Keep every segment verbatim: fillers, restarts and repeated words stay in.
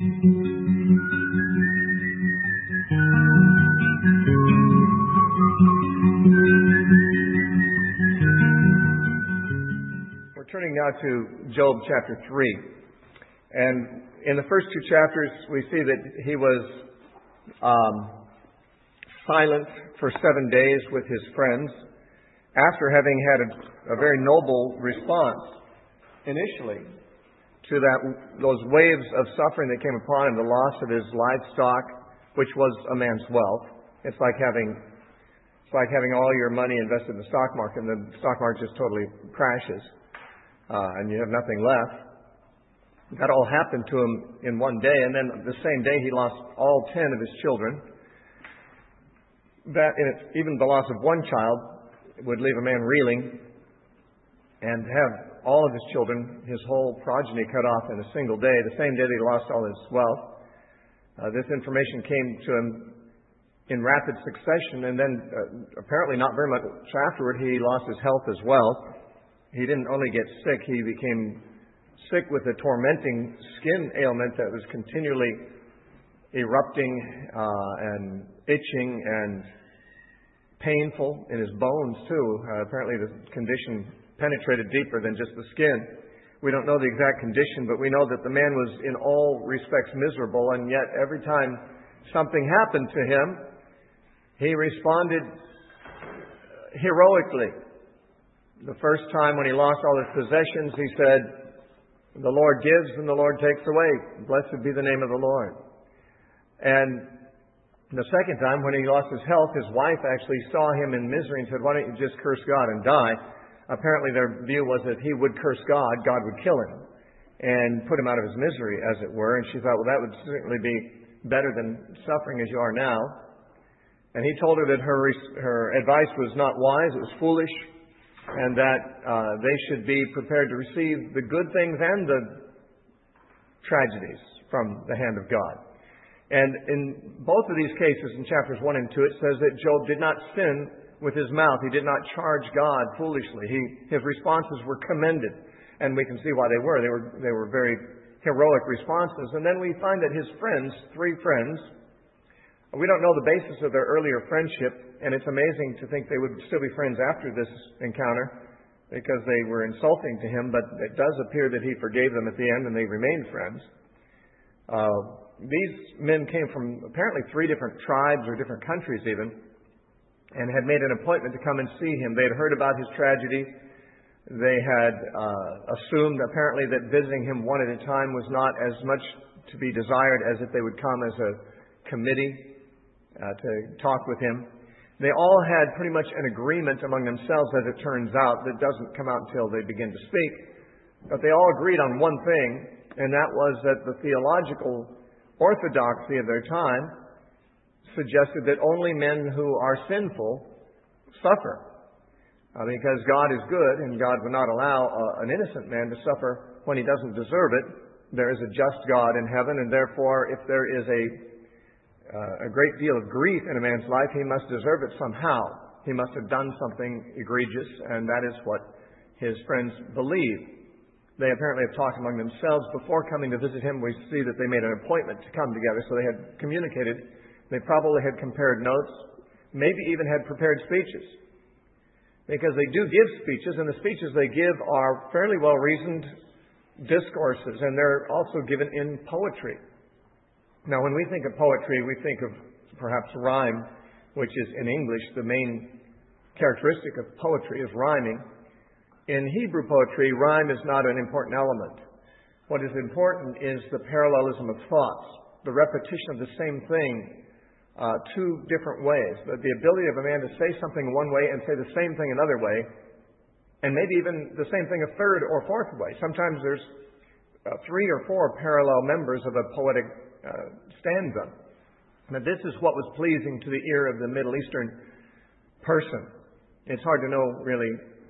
We're turning now to Job chapter three. And in the first two chapters, we see that he was um, silent for seven days with his friends after having had a, a very noble response initially to that those waves of suffering that came upon him, the loss of his livestock, which was a man's wealth. It's like having it's like having all your money invested in the stock market, and the stock market just totally crashes, uh, and you have nothing left. That all happened to him in one day, and then the same day he lost all ten of his children. That, in it, even the loss of one child would leave a man reeling, and have all of his children, his whole progeny, cut off in a single day, the same day that he lost all his wealth. Uh, this information came to him in rapid succession, and then uh, apparently not very much afterward, he lost his health as well. He didn't only get sick, he became sick with a tormenting skin ailment that was continually erupting uh, and itching and painful in his bones too. Uh, apparently the condition penetrated deeper than just the skin. We don't know the exact condition, but we know that the man was in all respects miserable, and yet every time something happened to him, he responded heroically. The first time when he lost all his possessions, he said, "The Lord gives and the Lord takes away. Blessed be the name of the Lord." And the second time, when he lost his health, his wife actually saw him in misery and said, "Why don't you just curse God and die?" Apparently their view was that he would curse God, God would kill him and put him out of his misery, as it were. And she thought, well, that would certainly be better than suffering as you are now. And he told her that her her advice was not wise, it was foolish, and that uh, they should be prepared to receive the good things and the tragedies from the hand of God. And in both of these cases, in chapters one and two, it says that Job did not sin with his mouth. He did not charge God foolishly. He, his responses were commended, and we can see why they were. They were they were very heroic responses. And then we find that his friends, three friends, we don't know the basis of their earlier friendship, and it's amazing to think they would still be friends after this encounter because they were insulting to him, but it does appear that he forgave them at the end and they remained friends. Uh, these men came from apparently three different tribes or different countries even, and had made an appointment to come and see him. They had heard about his tragedy. They had uh, assumed apparently that visiting him one at a time was not as much to be desired as if they would come as a committee uh, to talk with him. They all had pretty much an agreement among themselves, as it turns out, that doesn't come out until they begin to speak. But they all agreed on one thing, and that was that the theological orthodoxy of their time suggested that only men who are sinful suffer. Uh, because God is good and God would not allow uh, an innocent man to suffer when he doesn't deserve it. There is a just God in heaven, and therefore if there is a, uh, a great deal of grief in a man's life, he must deserve it somehow. He must have done something egregious, and that is what his friends believe. They apparently have talked among themselves. Before coming to visit him, we see that they made an appointment to come together, so they had communicated. They probably had compared notes, maybe even had prepared speeches. Because they do give speeches, and the speeches they give are fairly well-reasoned discourses, and they're also given in poetry. Now, when we think of poetry, we think of perhaps rhyme, which is in English the main characteristic of poetry is rhyming. In Hebrew poetry, rhyme is not an important element. What is important is the parallelism of thoughts, the repetition of the same thing Uh, two different ways. But the ability of a man to say something one way and say the same thing another way, and maybe even the same thing a third or fourth way. Sometimes there's uh, three or four parallel members of a poetic uh, stanza. Now this is what was pleasing to the ear of the Middle Eastern person. It's hard to know really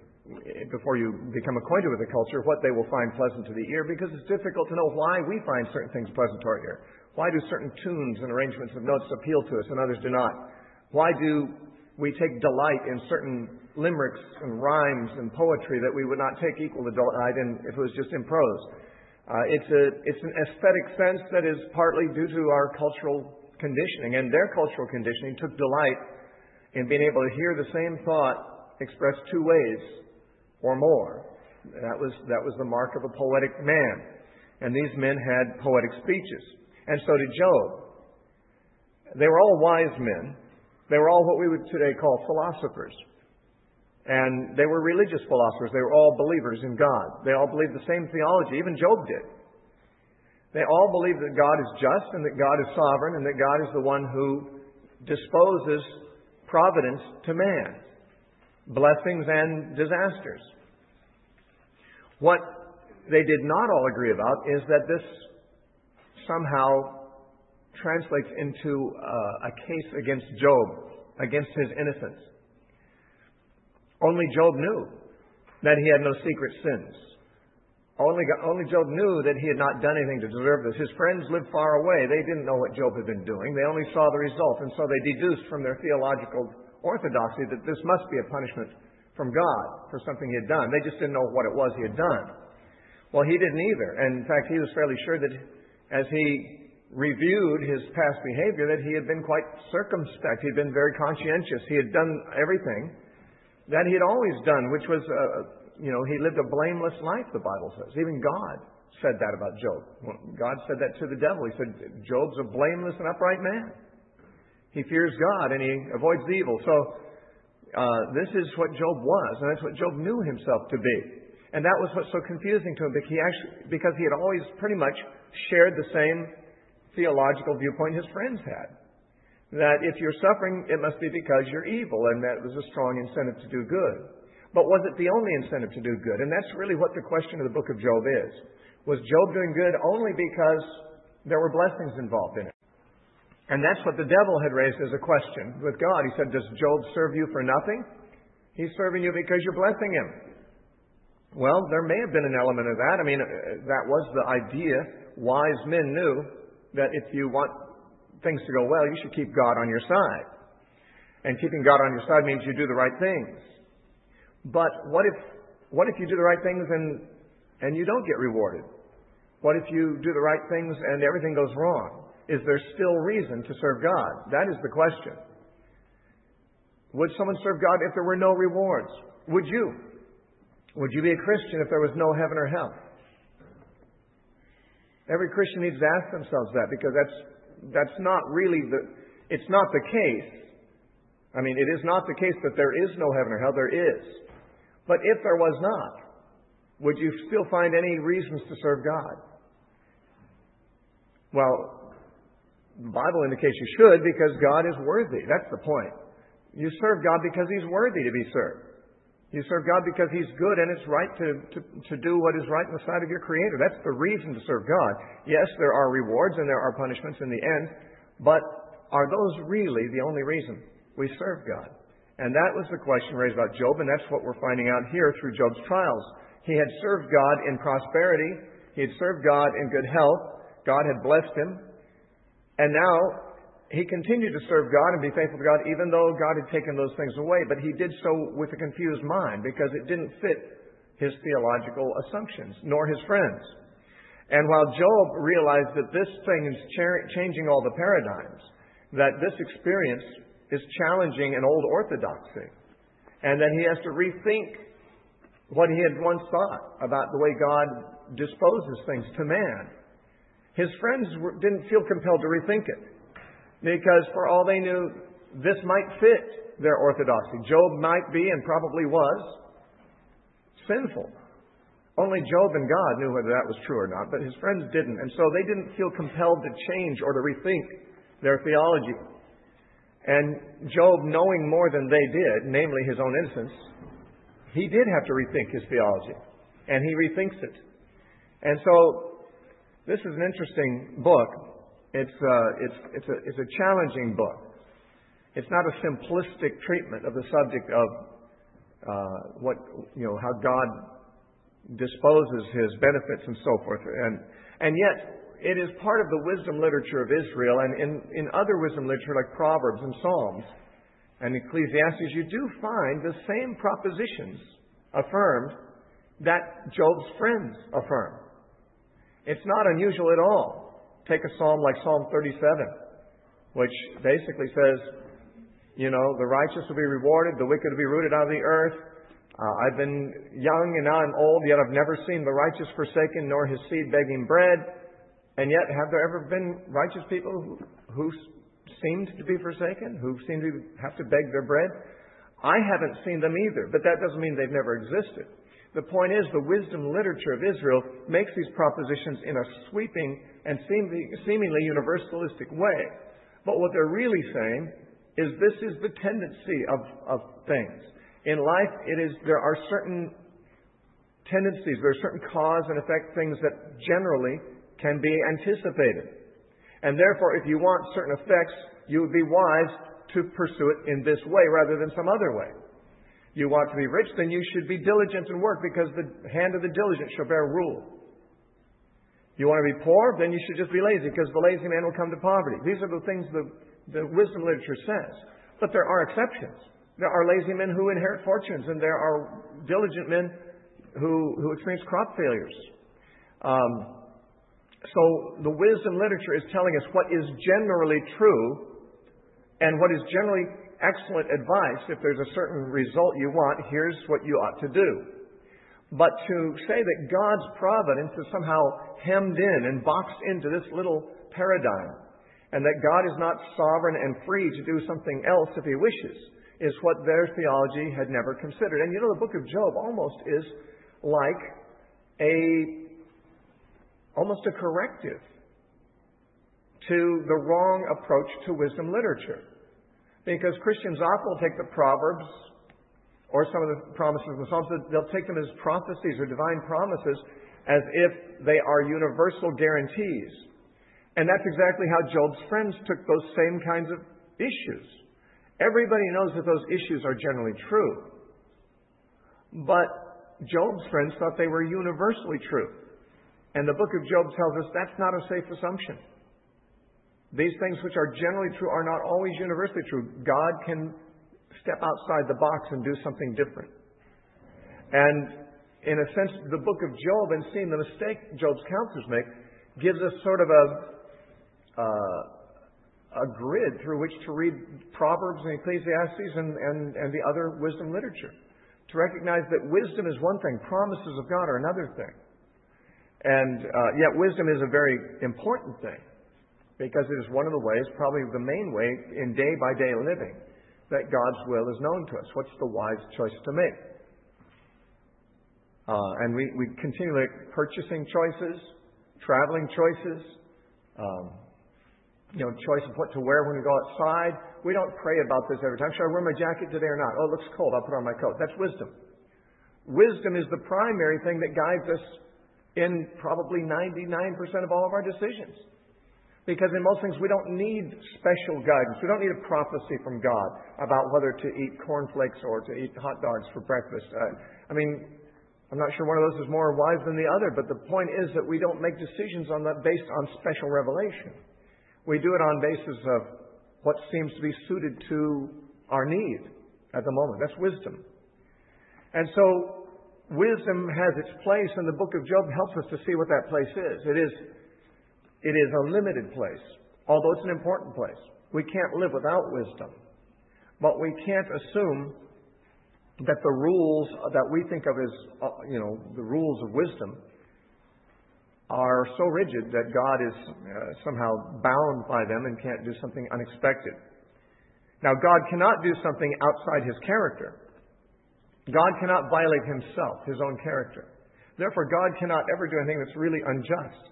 before you become acquainted with the culture what they will find pleasant to the ear, because it's difficult to know why we find certain things pleasant to our ear. Why do certain tunes and arrangements of notes appeal to us and others do not? Why do we take delight in certain limericks and rhymes and poetry that we would not take equal delight in if it was just in prose? Uh, it's, a, it's an aesthetic sense that is partly due to our cultural conditioning, and their cultural conditioning took delight in being able to hear the same thought expressed two ways or more. That was, that was the mark of a poetic man. And these men had poetic speeches. And so did Job. They were all wise men. They were all what we would today call philosophers. And they were religious philosophers. They were all believers in God. They all believed the same theology. Even Job did. They all believed that God is just and that God is sovereign and that God is the one who disposes providence to man, blessings and disasters. What they did not all agree about is that this somehow translates into uh, a case against Job, against his innocence. Only Job knew that he had no secret sins. Only, only Job knew that he had not done anything to deserve this. His friends lived far away. They didn't know what Job had been doing. They only saw the result. And so they deduced from their theological orthodoxy that this must be a punishment from God for something he had done. They just didn't know what it was he had done. Well, he didn't either. And in fact, he was fairly sure that as he reviewed his past behavior, that he had been quite circumspect. He had been very conscientious. He had done everything that he had always done, which was, uh, you know, he lived a blameless life, the Bible says. Even God said that about Job. God said that to the devil. He said, Job's a blameless and upright man. He fears God and he avoids evil. So uh, this is what Job was, and that's what Job knew himself to be. And that was what's so confusing to him, because he, actually, because he had always pretty much shared the same theological viewpoint his friends had. That if you're suffering, it must be because you're evil, and that was a strong incentive to do good. But was it the only incentive to do good? And that's really what the question of the book of Job is. Was Job doing good only because there were blessings involved in it? And that's what the devil had raised as a question with God. He said, does Job serve you for nothing? He's serving you because you're blessing him. Well, there may have been an element of that. I mean, that was the idea. Wise men knew that if you want things to go well, you should keep God on your side. And keeping God on your side means you do the right things. But what if what if you do the right things and and you don't get rewarded? What if you do the right things and everything goes wrong? Is there still reason to serve God? That is the question. Would someone serve God if there were no rewards? Would you? Would you be a Christian if there was no heaven or hell? Every Christian needs to ask themselves that, because that's That's not really the, it's not the case. I mean, it is not the case that there is no heaven or hell. There is. But if there was not, would you still find any reasons to serve God? Well, the Bible indicates you should, because God is worthy. That's the point. You serve God because He's worthy to be served. You serve God because He's good, and it's right to, to, to do what is right in the sight of your Creator. That's the reason to serve God. Yes, there are rewards and there are punishments in the end, but are those really the only reason we serve God? And that was the question raised about Job, and that's what we're finding out here through Job's trials. He had served God in prosperity. He had served God in good health. God had blessed him. And now he continued to serve God and be faithful to God, even though God had taken those things away. But he did so with a confused mind, because it didn't fit his theological assumptions, nor his friends. And while Job realized that this thing is changing all the paradigms, that this experience is challenging an old orthodoxy, and that he has to rethink what he had once thought about the way God disposes things to man, his friends didn't feel compelled to rethink it. Because for all they knew, this might fit their orthodoxy. Job might be, and probably was, sinful. Only Job and God knew whether that was true or not, but his friends didn't. And so they didn't feel compelled to change or to rethink their theology. And Job, knowing more than they did, namely his own innocence, he did have to rethink his theology. And he rethinks it. And so this is an interesting book. It's uh, it's it's a it's a challenging book. It's not a simplistic treatment of the subject of uh, what you know how God disposes His benefits and so forth, and and yet it is part of the wisdom literature of Israel, and in in other wisdom literature like Proverbs and Psalms and Ecclesiastes, you do find the same propositions affirmed that Job's friends affirmed. It's not unusual at all. Take a psalm like Psalm thirty-seven, which basically says, you know, the righteous will be rewarded, the wicked will be rooted out of the earth. Uh, I've been young and now I'm old, yet I've never seen the righteous forsaken, nor his seed begging bread. And yet, have there ever been righteous people who, who seemed to be forsaken, who seemed to have to beg their bread? I haven't seen them either, but that doesn't mean they've never existed. The point is, the wisdom literature of Israel makes these propositions in a sweeping and seemingly universalistic way. But what they're really saying is this is the tendency of, of things. In life, it is there are certain tendencies, there are certain cause and effect things that generally can be anticipated. And therefore, if you want certain effects, you would be wise to pursue it in this way rather than some other way. You want to be rich, then you should be diligent and work, because the hand of the diligent shall bear rule. You want to be poor, then you should just be lazy, because the lazy man will come to poverty. These are the things the, the wisdom literature says. But there are exceptions. There are lazy men who inherit fortunes, and there are diligent men who, who experience crop failures. Um, So the wisdom literature is telling us what is generally true and what is generally excellent advice. If there's a certain result you want, here's what you ought to do. But to say that God's providence is somehow hemmed in and boxed into this little paradigm, and that God is not sovereign and free to do something else if He wishes, is what their theology had never considered. And you know, the book of Job almost is like a almost a corrective to the wrong approach to wisdom literature. Because Christians often will take the Proverbs or some of the promises of the Psalms, they'll take them as prophecies or divine promises as if they are universal guarantees. And that's exactly how Job's friends took those same kinds of issues. Everybody knows that those issues are generally true. But Job's friends thought they were universally true. And the book of Job tells us that's not a safe assumption. These things which are generally true are not always universally true. God can step outside the box and do something different. And in a sense, the book of Job, and seeing the mistake Job's counselors make, gives us sort of a, uh, a grid through which to read Proverbs and Ecclesiastes and, and, and the other wisdom literature. To recognize that wisdom is one thing, promises of God are another thing. And uh, yet wisdom is a very important thing, because it is one of the ways, probably the main way, in day-by-day living, that God's will is known to us. What's the wise choice to make? Uh, and we, we continually purchasing choices, traveling choices, um, you know, choice of what to wear when we go outside. We don't pray about this every time. Should I wear my jacket today or not? Oh, it looks cold. I'll put on my coat. That's wisdom. Wisdom is the primary thing that guides us in probably ninety-nine percent of all of our decisions. Because in most things we don't need special guidance. We don't need a prophecy from God about whether to eat cornflakes or to eat hot dogs for breakfast. Uh, I mean, I'm not sure one of those is more wise than the other, but the point is that we don't make decisions on that based on special revelation. We do it on basis of what seems to be suited to our need at the moment. That's wisdom. And so wisdom has its place, and the book of Job helps us to see what that place is. It is, it is a limited place, although it's an important place. We can't live without wisdom. But we can't assume that the rules that we think of as, you know, the rules of wisdom are so rigid that God is uh, somehow bound by them and can't do something unexpected. Now, God cannot do something outside His character. God cannot violate Himself, His own character. Therefore, God cannot ever do anything that's really unjust.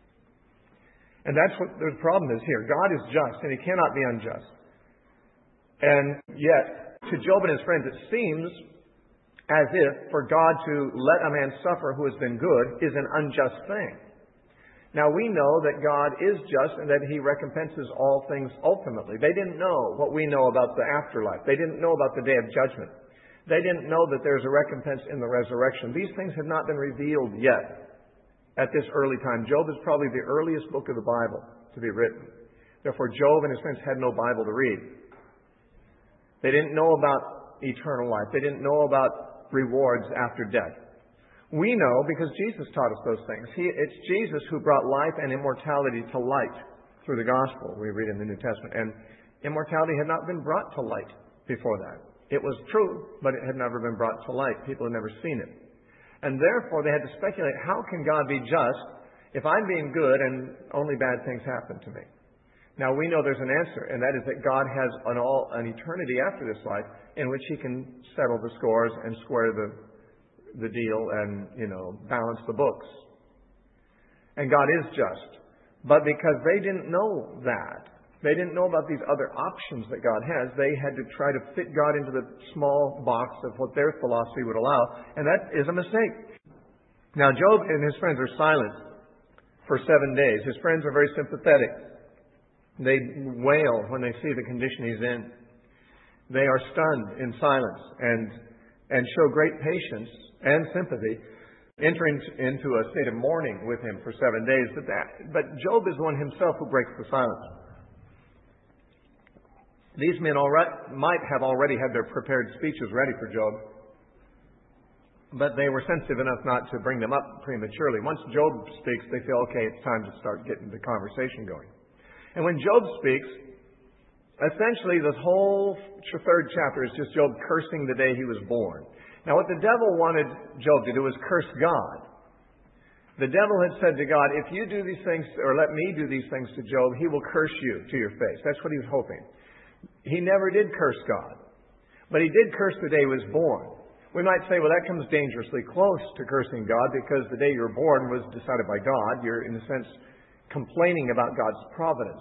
And that's what the problem is here. God is just, and He cannot be unjust. And yet, to Job and his friends, it seems as if for God to let a man suffer who has been good is an unjust thing. Now, we know that God is just and that He recompenses all things ultimately. They didn't know what we know about the afterlife. They didn't know about the day of judgment. They didn't know that there's a recompense in the resurrection. These things had not been revealed yet at this early time. Job is probably the earliest book of the Bible to be written. Therefore, Job and his friends had no Bible to read. They didn't know about eternal life. They didn't know about rewards after death. We know because Jesus taught us those things. He, it's Jesus who brought life and immortality to light through the gospel, we read in the New Testament. And immortality had not been brought to light before that. It was true, but it had never been brought to light. People had never seen it. And therefore, they had to speculate, how can God be just if I'm being good and only bad things happen to me? Now, we know there's an answer, and that is that God has an, all, an eternity after this life in which He can settle the scores and square the, the deal and, you know, balance the books. And God is just. But because they didn't know that, they didn't know about these other options that God has, they had to try to fit God into the small box of what their philosophy would allow, and that is a mistake. Now, Job and his friends are silent for seven days. His friends are very sympathetic. They wail when they see the condition he's in. They are stunned in silence and and show great patience and sympathy, entering into a state of mourning with him for seven days. But that, but Job is the one himself who breaks the silence. These men already, might have already had their prepared speeches ready for Job, but they were sensitive enough not to bring them up prematurely. Once Job speaks, they feel, okay, it's time to start getting the conversation going. And when Job speaks, essentially this whole third chapter is just Job cursing the day he was born. Now, what the devil wanted Job to do was curse God. The devil had said to God, if you do these things, or let me do these things to Job, he will curse you to your face. That's what he was hoping. He never did curse God, but he did curse the day he was born. We might say, well, that comes dangerously close to cursing God because the day you were born was decided by God. You're, in a sense, complaining about God's providence.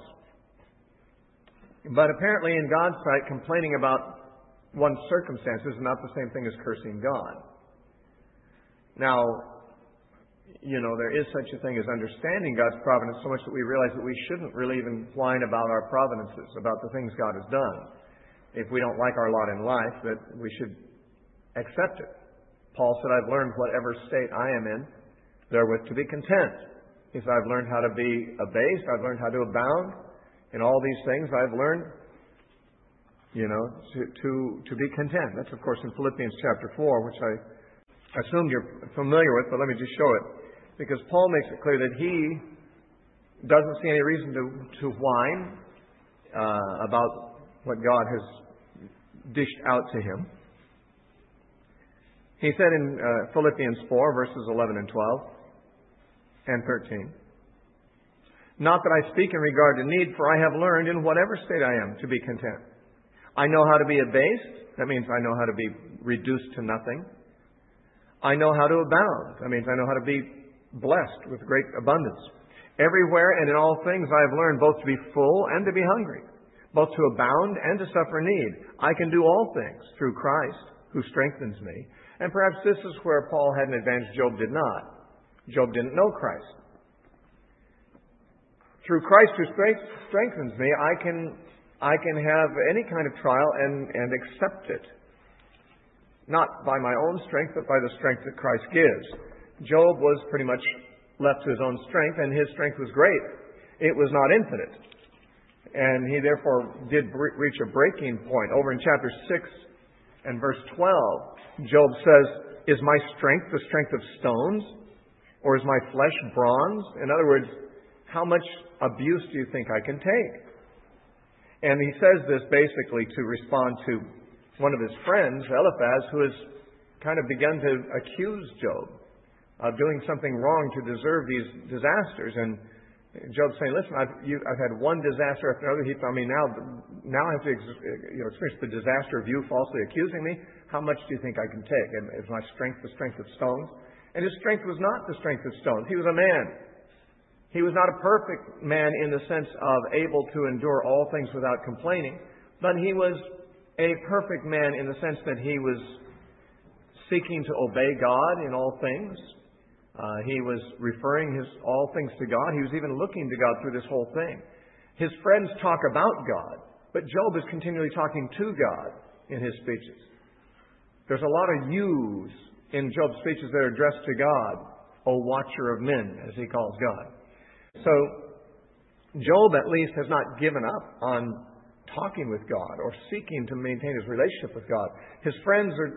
But apparently in God's sight, complaining about one's circumstances is not the same thing as cursing God. Now, you know, there is such a thing as understanding God's providence so much that we realize that we shouldn't really even whine about our providences, about the things God has done. If we don't like our lot in life, that we should accept it. Paul said, I've learned whatever state I am in, therewith to be content. He said, I've learned how to be abased. I've learned how to abound. In all these things, I've learned, you know, to, to, to be content. That's, of course, in Philippians chapter four, which I assume you're familiar with, but let me just show it. Because Paul makes it clear that he doesn't see any reason to, to whine uh, about what God has dished out to him. He said in uh, Philippians four, verses eleven and twelve, and thirteen. Not that I speak in regard to need, for I have learned in whatever state I am to be content. I know how to be abased. That means I know how to be reduced to nothing. I know how to abound. That means I know how to be blessed with great abundance. Everywhere and in all things I have learned both to be full and to be hungry, both to abound and to suffer need. I can do all things through Christ who strengthens me. And perhaps this is where Paul had an advantage Job did not. Job didn't know Christ. Through Christ who strengthens me, I can I can have any kind of trial and, and accept it. Not by my own strength, but by the strength that Christ gives. Job was pretty much left to his own strength, and his strength was great. It was not infinite. And he therefore did reach a breaking point. Over in chapter six and verse twelve, Job says, is my strength the strength of stones? Or is my flesh bronze? In other words, how much abuse do you think I can take? And he says this basically to respond to one of his friends, Eliphaz, who has kind of begun to accuse Job of doing something wrong to deserve these disasters. And Job's saying, listen, I've, you, I've had one disaster after another. He thought, I mean, now, now I have to ex- you know, experience the disaster of you falsely accusing me. How much do you think I can take? And is my strength the strength of stones? And his strength was not the strength of stones. He was a man. He was not a perfect man in the sense of able to endure all things without complaining, but he was a perfect man in the sense that he was seeking to obey God in all things. Uh, he was referring his all things to God. He was even looking to God through this whole thing. His friends talk about God, but Job is continually talking to God in his speeches. There's a lot of yous in Job's speeches that are addressed to God, O watcher of men, as he calls God. So, Job at least has not given up on talking with God or seeking to maintain his relationship with God. His friends are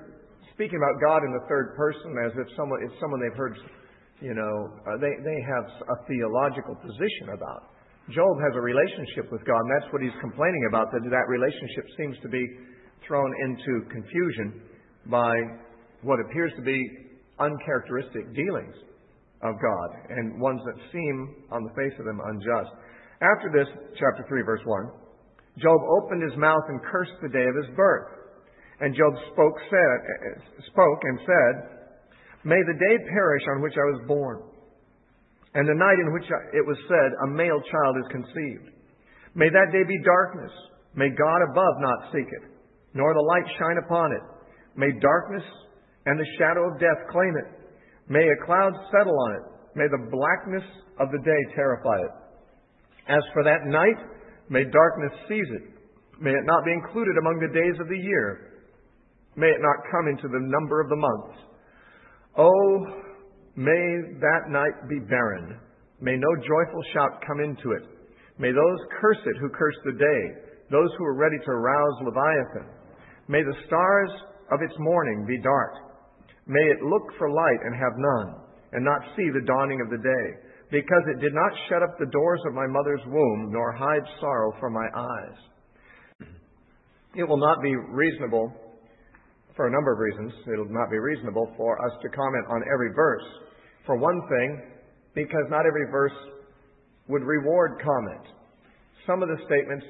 speaking about God in the third person as if someone, it's someone they've heard, you know, uh, they, they have a theological position about. Job has a relationship with God, and that's what he's complaining about, that that relationship seems to be thrown into confusion by what appears to be uncharacteristic dealings of God, and ones that seem, on the face of them, unjust. After this, chapter three, verse one, Job opened his mouth and cursed the day of his birth. And Job spoke, said, spoke and said, "May the day perish on which I was born, and the night in which it was said, a male child is conceived. May that day be darkness. May God above not seek it, nor the light shine upon it. May darkness and the shadow of death claim it. May a cloud settle on it. May the blackness of the day terrify it. As for that night, may darkness seize it. May it not be included among the days of the year. May it not come into the number of the months. Oh, may that night be barren. May no joyful shout come into it. May those curse it who curse the day, those who are ready to arouse Leviathan. May the stars of its morning be dark. May it look for light and have none, and not see the dawning of the day, because it did not shut up the doors of my mother's womb, nor hide sorrow from my eyes." It will not be reasonable, for a number of reasons, it will not be reasonable for us to comment on every verse. For one thing, because not every verse would reward comment. Some of the statements,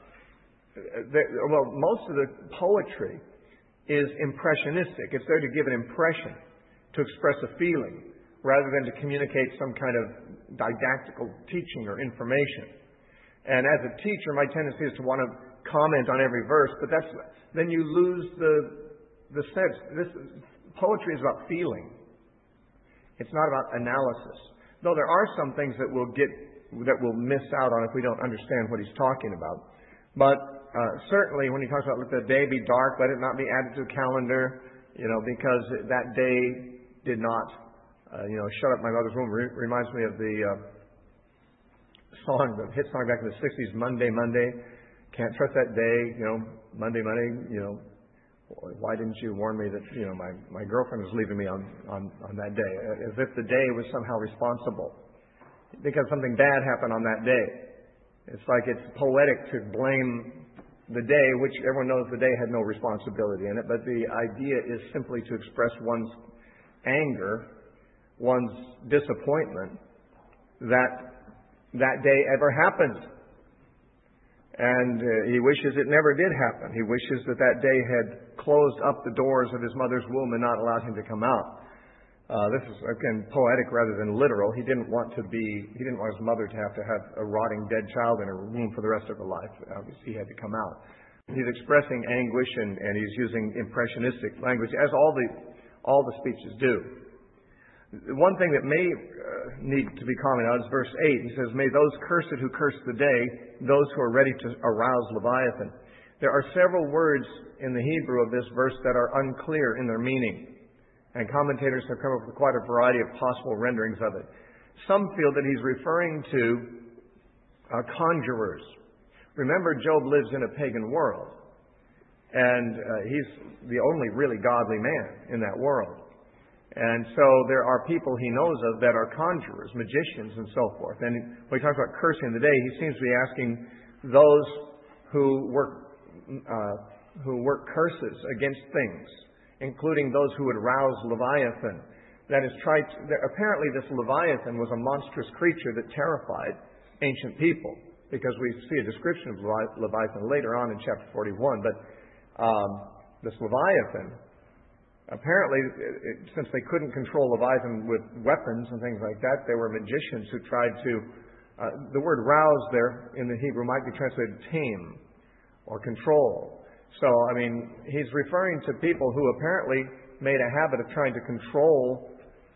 well, most of the poetry is impressionistic. It's there to give an impression, to express a feeling, rather than to communicate some kind of didactical teaching or information. And as a teacher, my tendency is to want to comment on every verse, but that's then you lose the the sense. This poetry is about feeling. It's not about analysis. Though there are some things that we'll get that we'll miss out on if we don't understand what he's talking about. But uh, certainly, when he talks about let the day be dark, let it not be added to a calendar, you know, because that day did not, uh, you know, shut up my mother's womb. Re- reminds me of the uh, song, the hit song back in the sixties, Monday, Monday. Can't trust that day, you know, Monday, Monday, you know. Why didn't you warn me that, you know, my, my girlfriend was leaving me on, on, on that day? As if the day was somehow responsible. Because something bad happened on that day. It's like it's poetic to blame the day, which everyone knows the day had no responsibility in it. But the idea is simply to express one's anger, one's disappointment that that day ever happened. And uh, he wishes it never did happen. He wishes that that day had closed up the doors of his mother's womb and not allowed him to come out. Uh, this is, again, poetic rather than literal. He didn't want to be, he didn't want his mother to have to have a rotting dead child in her womb for the rest of her life. Obviously, he had to come out. He's expressing anguish and, and he's using impressionistic language, as all the, all the speeches do. One thing that may uh, need to be commented on is verse eight. He says, "May those curse it who curse the day, those who are ready to arouse Leviathan." There are several words in the Hebrew of this verse that are unclear in their meaning. And commentators have come up with quite a variety of possible renderings of it. Some feel that he's referring to uh, conjurers. Remember, Job lives in a pagan world. And uh, he's the only really godly man in that world. And so there are people he knows of that are conjurers, magicians, and so forth. And when he talks about cursing the day, he seems to be asking those who work uh, who work curses against things, including those who would rouse Leviathan. That is, tried to, apparently this Leviathan was a monstrous creature that terrified ancient people, because we see a description of Leviathan later on in chapter forty-one. But um, this Leviathan, apparently, since they couldn't control Leviathan with weapons and things like that, there were magicians who tried to, uh, the word rouse there in the Hebrew might be translated tame or control. So, I mean, he's referring to people who apparently made a habit of trying to control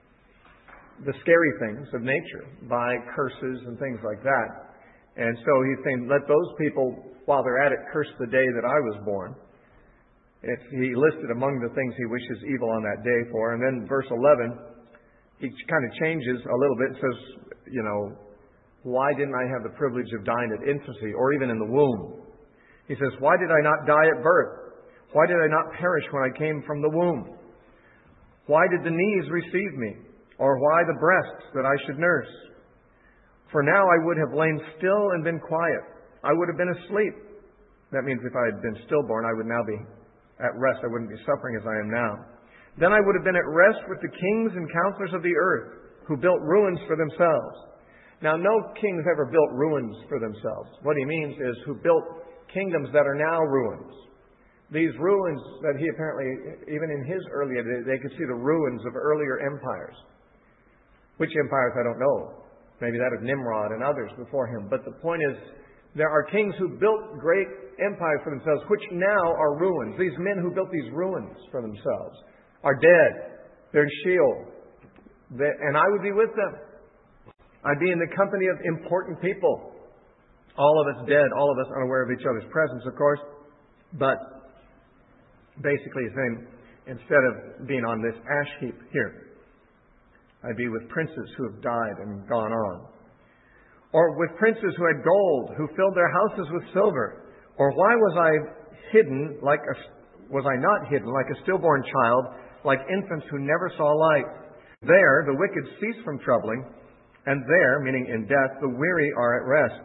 the scary things of nature by curses and things like that. And so he's saying, let those people, while they're at it, curse the day that I was born. It's, he listed among the things he wishes evil on that day for. And then verse eleven, he kind of changes a little bit and says, you know, why didn't I have the privilege of dying at infancy or even in the womb? He says, why did I not die at birth? Why did I not perish when I came from the womb? Why did the knees receive me? Or why the breasts that I should nurse? For now I would have lain still and been quiet. I would have been asleep. That means if I had been stillborn, I would now be at rest. I wouldn't be suffering as I am now. Then I would have been at rest with the kings and counselors of the earth, who built ruins for themselves. Now, no kings ever built ruins for themselves. What he means is who built kingdoms that are now ruins. These ruins that he apparently, even in his earlier days, they could see the ruins of earlier empires. Which empires, I don't know. Maybe that of Nimrod and others before him. But the point is, there are kings who built great empires for themselves, which now are ruins. These men who built these ruins for themselves are dead. They're in Sheol. They, and I would be with them. I'd be in the company of important people. All of us dead, all of us unaware of each other's presence, of course. But basically he's saying, instead of being on this ash heap here, I'd be with princes who have died and gone on. Or with princes who had gold, who filled their houses with silver. Or why was I hidden like a, was I not hidden like a stillborn child, like infants who never saw light? There the wicked cease from troubling, and there, meaning in death, the weary are at rest.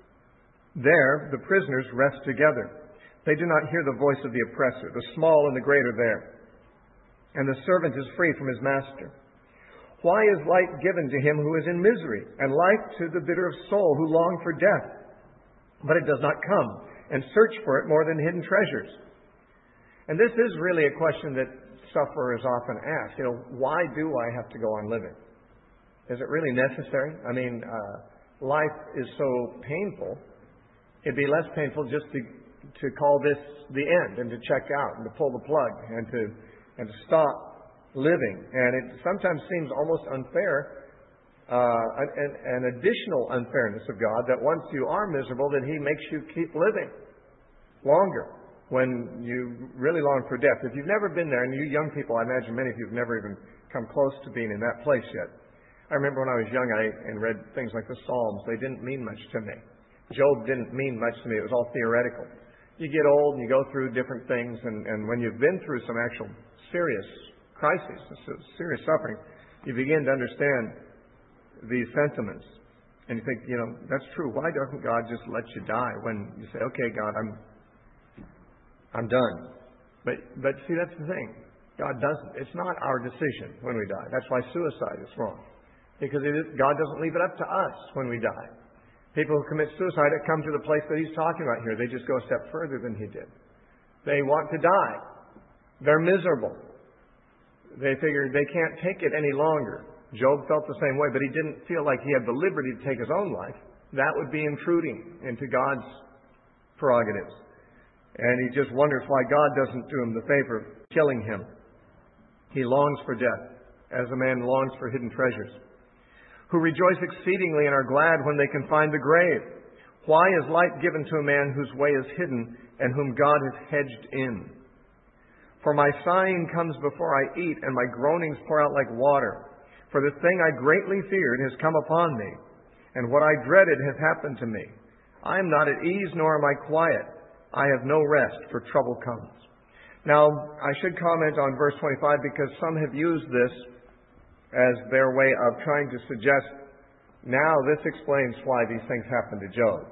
There the prisoners rest together. They do not hear the voice of the oppressor. The small and the great are there. And the servant is free from his master. Why is light given to him who is in misery, and life to the bitter of soul who long for death? But it does not come, and search for it more than hidden treasures. And this is really a question that sufferers often ask. You know, why do I have to go on living? Is it really necessary? I mean, uh, life is so painful. It'd be less painful just to to call this the end, and to check out, and to pull the plug, and to and to stop living. And it sometimes seems almost unfair, uh, an, an additional unfairness of God, that once you are miserable, that He makes you keep living longer when you really long for death. If you've never been there, and you young people, I imagine many of you have never even come close to being in that place yet. I remember when I was young, I and read things like the Psalms. They didn't mean much to me. Job didn't mean much to me. It was all theoretical. You get old and you go through different things, and, and when you've been through some actual serious crises, serious suffering, you begin to understand these sentiments. And you think, you know, that's true. Why doesn't God just let you die when you say, okay, God, I'm I'm done? But but see, that's the thing. God doesn't. It's not our decision when we die. That's why suicide is wrong. Because it is, God doesn't leave it up to us when we die. People who commit suicide come to the place that he's talking about here. They just go a step further than he did. They want to die. They're miserable. They figure they can't take it any longer. Job felt the same way, but he didn't feel like he had the liberty to take his own life. That would be intruding into God's prerogatives. And he just wonders why God doesn't do him the favor of killing him. He longs for death, as a man longs for hidden treasures. Who rejoice exceedingly and are glad when they can find the grave. Why is light given to a man whose way is hidden and whom God has hedged in? For my sighing comes before I eat, and my groanings pour out like water. For the thing I greatly feared has come upon me, and what I dreaded has happened to me. I am not at ease, nor am I quiet. I have no rest, for trouble comes. Now, I should comment on verse twenty-five, because some have used this as their way of trying to suggest, now this explains why these things happened to Job.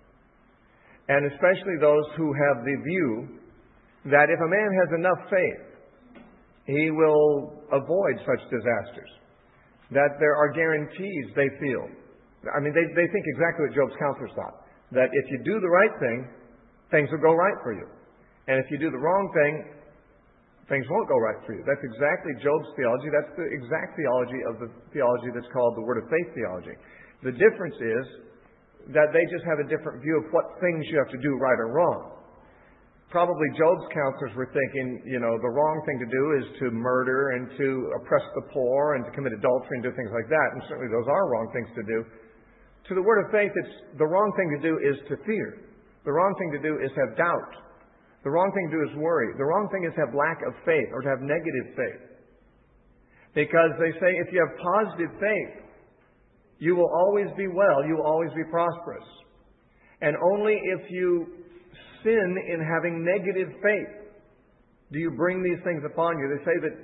And especially those who have the view that if a man has enough faith, he will avoid such disasters. That there are guarantees they feel. I mean, they, they think exactly what Job's counselors thought. That if you do the right thing, things will go right for you. And if you do the wrong thing, things won't go right for you. That's exactly Job's theology. That's the exact theology of the theology that's called the Word of Faith theology. The difference is that they just have a different view of what things you have to do right or wrong. Probably Job's counselors were thinking, you know, the wrong thing to do is to murder and to oppress the poor and to commit adultery and do things like that. And certainly those are wrong things to do. To the Word of Faith, it's the wrong thing to do is to fear. The wrong thing to do is have doubt. The wrong thing to do is worry. The wrong thing is have lack of faith or to have negative faith. Because they say if you have positive faith, you will always be well, you will always be prosperous. And only if you sin in having negative faith do you bring these things upon you. They say that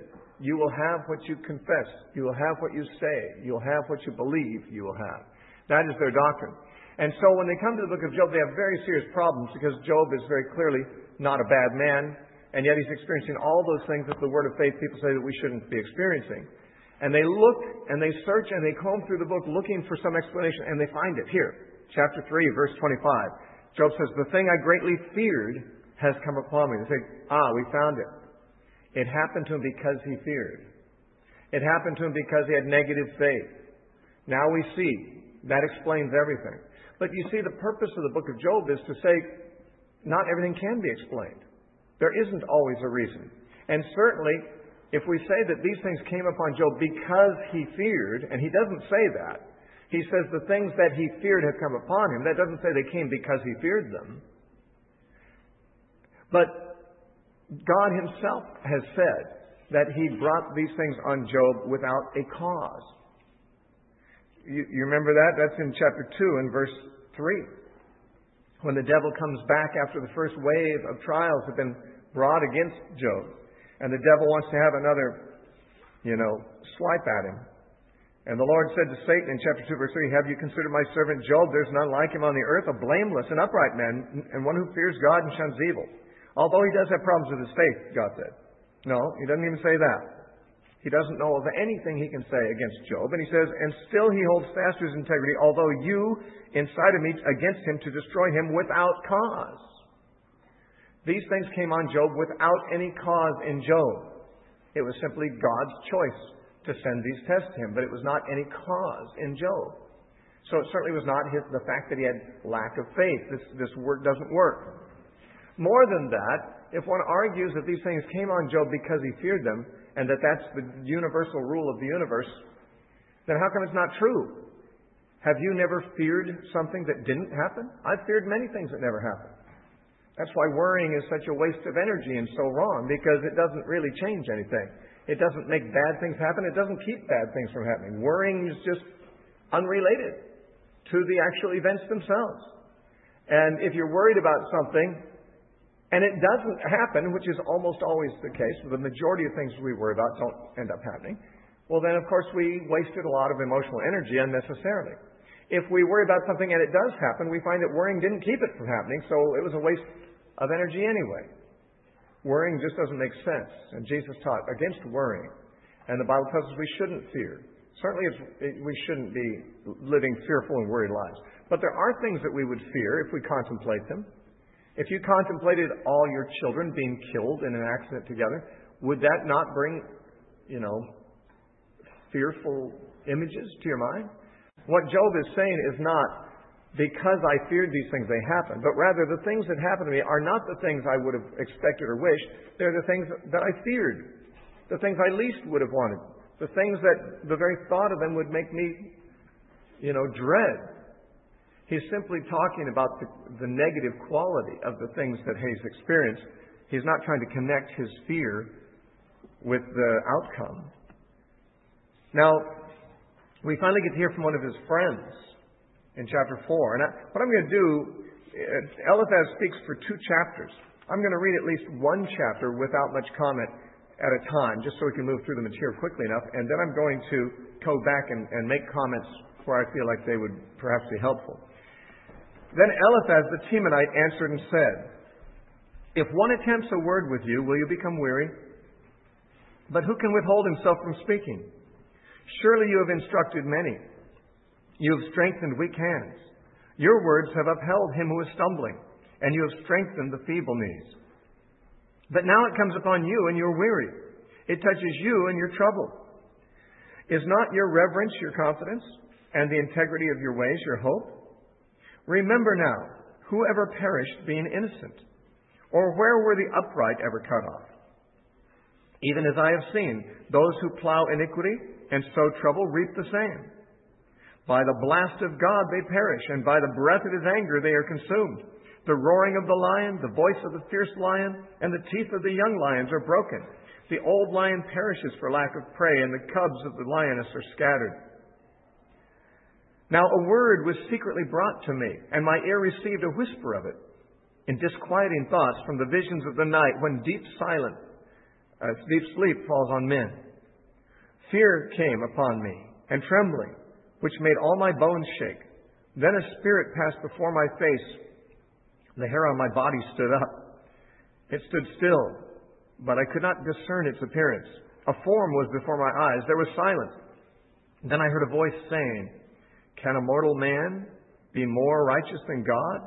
You will have what you confess. You will have what you say. You'll have what you believe you will have. That is their doctrine. And so when they come to the book of Job, they have very serious problems because Job is very clearly not a bad man, and yet he's experiencing all those things that the word of faith people say that we shouldn't be experiencing. And they look and they search and they comb through the book looking for some explanation, and they find it here. Chapter three, verse twenty-five. Job says, "The thing I greatly feared has come upon me." They say, ah, we found it. It happened to him because he feared. It happened to him because he had negative faith. Now we see. That explains everything. But you see, the purpose of the book of Job is to say, not everything can be explained. There isn't always a reason. And certainly, if we say that these things came upon Job because he feared, and he doesn't say that, he says the things that he feared have come upon him. That doesn't say they came because he feared them. But God himself has said that he brought these things on Job without a cause. You, you remember that? That's in chapter two and verse three. When the devil comes back after the first wave of trials have been brought against Job, and the devil wants to have another, you know, swipe at him. And the Lord said to Satan in chapter two, verse three, "Have you considered my servant Job? There's none like him on the earth, a blameless and upright man, and one who fears God and shuns evil." Although he does have problems with his faith, God said. No, he doesn't even say that. He doesn't know of anything he can say against Job. And he says, "And still he holds fast to his integrity, although you incited me against him to destroy him without cause." These things came on Job without any cause in Job. It was simply God's choice to send these tests to him, but it was not any cause in Job. So it certainly was not his, the fact that he had lack of faith. This, this work doesn't work. More than that, if one argues that these things came on Job because he feared them, and that that's the universal rule of the universe, then how come it's not true? Have you never feared something that didn't happen? I've feared many things that never happened. That's why worrying is such a waste of energy and so wrong, because it doesn't really change anything. It doesn't make bad things happen. It doesn't keep bad things from happening. Worrying is just unrelated to the actual events themselves. And if you're worried about something, and it doesn't happen, which is almost always the case, the majority of things we worry about don't end up happening, well then, of course, we wasted a lot of emotional energy unnecessarily. If we worry about something and it does happen, we find that worrying didn't keep it from happening, so it was a waste of energy anyway. Worrying just doesn't make sense, and Jesus taught against worrying. And the Bible tells us we shouldn't fear. Certainly it's, it, we shouldn't be living fearful and worried lives. But there are things that we would fear if we contemplate them. If you contemplated all your children being killed in an accident together, would that not bring, you know, fearful images to your mind? What Job is saying is not, because I feared these things, they happened, but rather the things that happened to me are not the things I would have expected or wished. They're the things that I feared, the things I least would have wanted, the things that the very thought of them would make me, you know, dread. He's simply talking about the, the negative quality of the things that he's experienced. He's not trying to connect his fear with the outcome. Now, we finally get to hear from one of his friends in chapter four. And I, what I'm going to do, Eliphaz speaks for two chapters. I'm going to read at least one chapter without much comment at a time, just so we can move through the material quickly enough. And then I'm going to go back and, and make comments where I feel like they would perhaps be helpful. Then Eliphaz the Temanite answered and said, "If one attempts a word with you, will you become weary? But who can withhold himself from speaking? Surely you have instructed many. You have strengthened weak hands. Your words have upheld him who is stumbling, and you have strengthened the feeble knees. But now it comes upon you, and you're weary. It touches you, and you're troubled. Is not your reverence your confidence, and the integrity of your ways your hope? Remember now, who ever perished being innocent? Or where were the upright ever cut off? Even as I have seen, those who plow iniquity and sow trouble reap the same. By the blast of God they perish, and by the breath of his anger they are consumed. The roaring of the lion, the voice of the fierce lion, and the teeth of the young lions are broken. The old lion perishes for lack of prey, and the cubs of the lioness are scattered. Now a word was secretly brought to me, and my ear received a whisper of it, in disquieting thoughts from the visions of the night, when deep silence, uh, deep sleep falls on men. Fear came upon me, and trembling, which made all my bones shake. Then a spirit passed before my face. The hair on my body stood up. It stood still, but I could not discern its appearance. A form was before my eyes. There was silence. Then I heard a voice saying, "Can a mortal man be more righteous than God?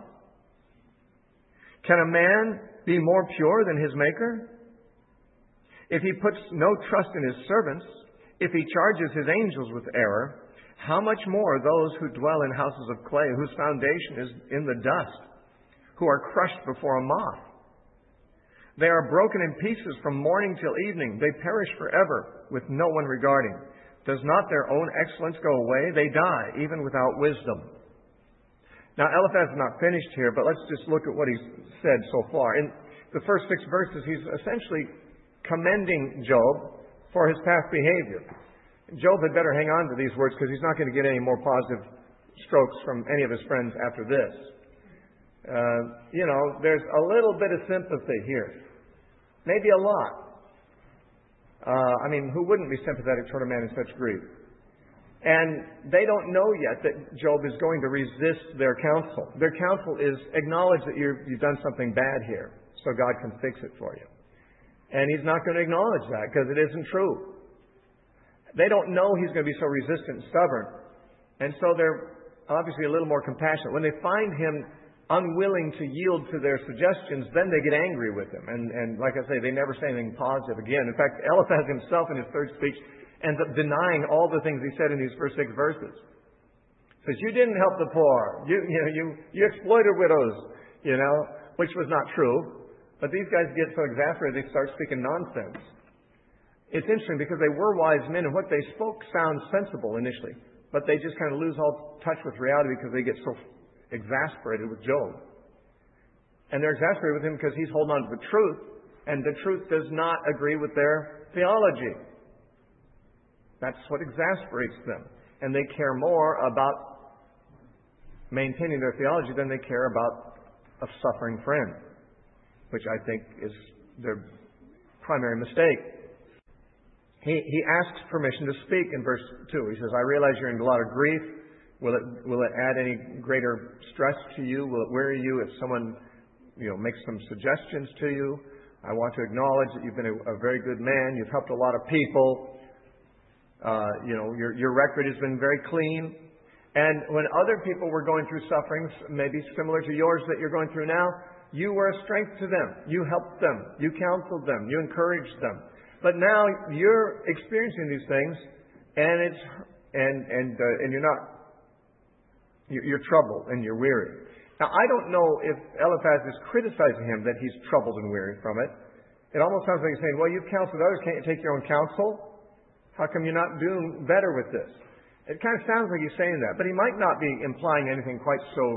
Can a man be more pure than his Maker? If he puts no trust in his servants, if he charges his angels with error, how much more those who dwell in houses of clay, whose foundation is in the dust, who are crushed before a moth? They are broken in pieces from morning till evening. They perish forever, with no one regarding. Does not their own excellence go away? They die, even without wisdom." Now, Eliphaz is not finished here, but let's just look at what he's said so far. In the first six verses, he's essentially commending Job for his past behavior. Job had better hang on to these words because he's not going to get any more positive strokes from any of his friends after this. Uh, you know, there's a little bit of sympathy here. Maybe a lot. Uh, I mean, who wouldn't be sympathetic toward a man in such grief? And they don't know yet that Job is going to resist their counsel. Their counsel is acknowledge that you're, you've done something bad here, so God can fix it for you. And he's not going to acknowledge that because it isn't true. They don't know he's going to be so resistant and stubborn. And so they're obviously a little more compassionate. When they find him unwilling to yield to their suggestions, then they get angry with him. And, and like I say, they never say anything positive again. In fact, Eliphaz himself in his third speech ends up denying all the things he said in these first six verses. He says, you didn't help the poor. You, you know, you, you exploited widows, you know, which was not true. But these guys get so exasperated they start speaking nonsense. It's interesting because they were wise men and what they spoke sounds sensible initially. But they just kind of lose all touch with reality because they get so exasperated with Job. And they're exasperated with him because he's holding on to the truth, and the truth does not agree with their theology. That's what exasperates them. And they care more about maintaining their theology than they care about a suffering friend, which I think is their primary mistake. He, he asks permission to speak in verse two. He says, I realize you're in a lot of grief. Will it, will it add any greater stress to you? Will it weary you if someone, you know, makes some suggestions to you? I want to acknowledge that you've been a, a very good man. You've helped a lot of people. Uh, you know, your, your record has been very clean. And when other people were going through sufferings, maybe similar to yours that you're going through now, you were a strength to them. You helped them. You counseled them. You encouraged them. But now you're experiencing these things, and it's and and uh, and you're not you're troubled and you're weary. Now I don't know if Eliphaz is criticizing him that he's troubled and weary from it. It almost sounds like he's saying, "Well, you've counseled others. Can't you take your own counsel? How come you're not doing better with this?" It kind of sounds like he's saying that, but he might not be implying anything quite so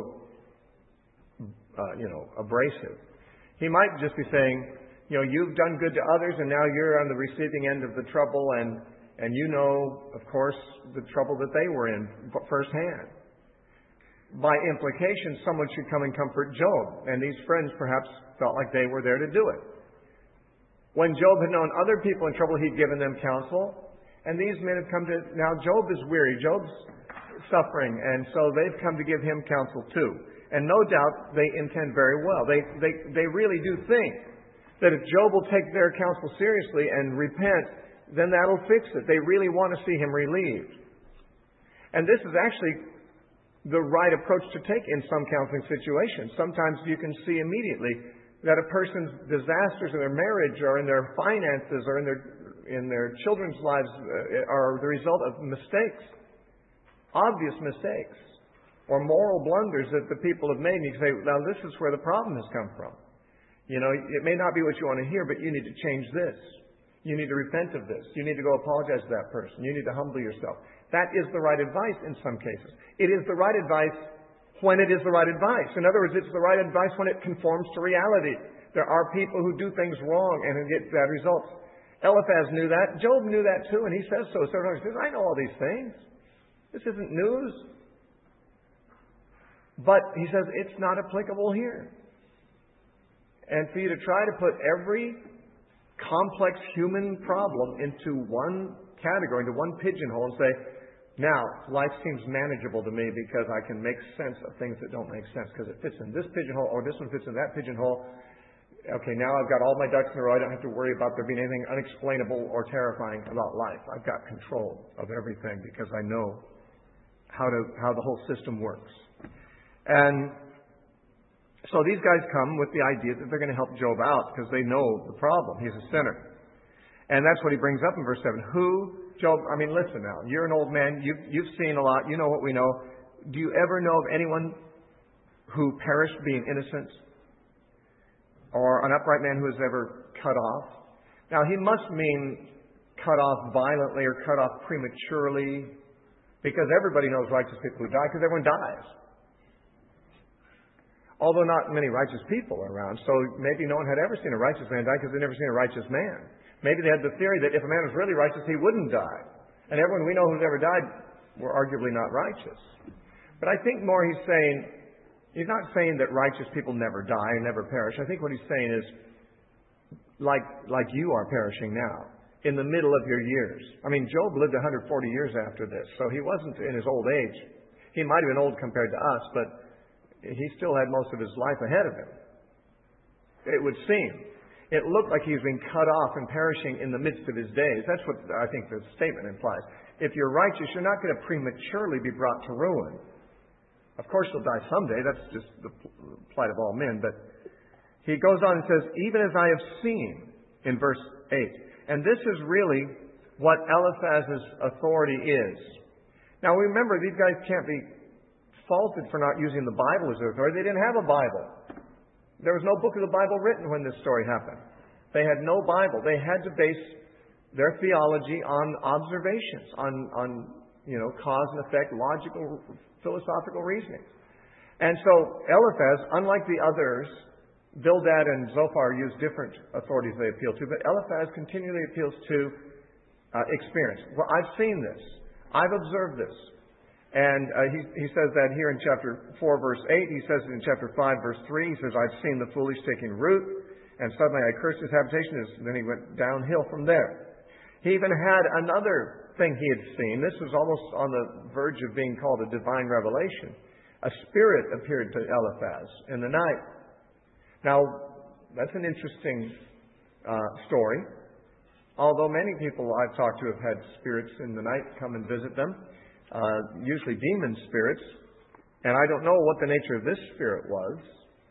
uh, you know abrasive. He might just be saying, you know, you've done good to others, and now you're on the receiving end of the trouble, and, and you know, of course, the trouble that they were in firsthand. By implication, someone should come and comfort Job, and these friends perhaps felt like they were there to do it. When Job had known other people in trouble, he'd given them counsel, and these men have come to, now Job is weary, Job's suffering, and so they've come to give him counsel too. And no doubt they intend very well. They, they, they really do think that if Job will take their counsel seriously and repent, then that'll fix it. They really want to see him relieved. And this is actually the right approach to take in some counseling situations. Sometimes you can see immediately that a person's disasters in their marriage or in their finances or in their in their children's lives are the result of mistakes, obvious mistakes, or moral blunders that the people have made. And you can say, now this is where the problem has come from. You know, it may not be what you want to hear, but you need to change this. You need to repent of this. You need to go apologize to that person. You need to humble yourself. That is the right advice in some cases. It is the right advice when it is the right advice. In other words, it's the right advice when it conforms to reality. There are people who do things wrong and get bad results. Eliphaz knew that. Job knew that too, and he says so. So he says, I know all these things. This isn't news. But he says it's not applicable here. And for you to try to put every complex human problem into one category, into one pigeonhole and say, now, life seems manageable to me because I can make sense of things that don't make sense because it fits in this pigeonhole or this one fits in that pigeonhole. Okay, now I've got all my ducks in a row. I don't have to worry about there being anything unexplainable or terrifying about life. I've got control of everything because I know how to how the whole system works. And so these guys come with the idea that they're going to help Job out because they know the problem. He's a sinner. And that's what he brings up in verse seven. Who, Job, I mean, listen now. You're an old man. You've, you've seen a lot. You know what we know. Do you ever know of anyone who perished being innocent? Or an upright man who was ever cut off? Now, he must mean cut off violently or cut off prematurely, because everybody knows righteous people who die because everyone dies. Although not many righteous people are around, so maybe no one had ever seen a righteous man die because they'd never seen a righteous man. Maybe they had the theory that if a man was really righteous, he wouldn't die. And everyone we know who's ever died were arguably not righteous. But I think more he's saying, he's not saying that righteous people never die and never perish. I think what he's saying is, like, like you are perishing now, in the middle of your years. I mean, Job lived one hundred forty years after this, so he wasn't in his old age. He might have been old compared to us, but he still had most of his life ahead of him. It would seem. It looked like he was being cut off and perishing in the midst of his days. That's what I think the statement implies. If you're righteous, you're not going to prematurely be brought to ruin. Of course, you'll die someday. That's just the plight of all men. But he goes on and says, even as I have seen, in verse eight. And this is really what Eliphaz's authority is. Now, remember, these guys can't be faulted for not using the Bible as their authority. They didn't have a Bible. There was no book of the Bible written when this story happened. They had no Bible. They had to base their theology on observations, on, on you know, cause and effect, logical, philosophical reasoning. And so Eliphaz, unlike the others, Bildad and Zophar use different authorities they appeal to, but Eliphaz continually appeals to uh, experience. Well, I've seen this. I've observed this. And uh, he, he says that here in chapter four, verse eight. He says it in chapter five, verse three. He says, I've seen the foolish taking root, and suddenly I cursed his habitation. And then he went downhill from there. He even had another thing he had seen. This was almost on the verge of being called a divine revelation. A spirit appeared to Eliphaz in the night. Now, that's an interesting uh, story. Although many people I've talked to have had spirits in the night come and visit them. Uh, usually demon spirits, and I don't know what the nature of this spirit was.